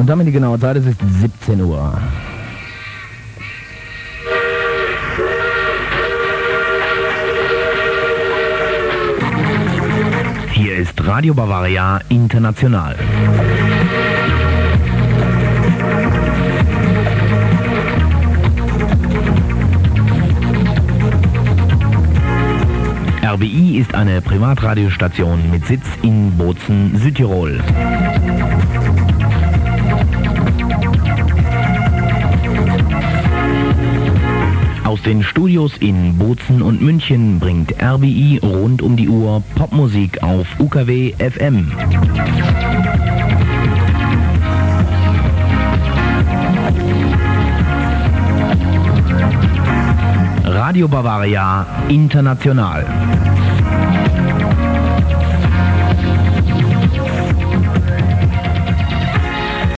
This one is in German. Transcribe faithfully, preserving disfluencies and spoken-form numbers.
Und damit die genaue Zeit, es ist siebzehn Uhr. Hier ist Radio Bavaria International. R B I ist eine Privatradiostation mit Sitz in Bozen, Südtirol. Aus den Studios in Bozen und München bringt R B I rund um die Uhr Popmusik auf U K W F M. Radio Bavaria International.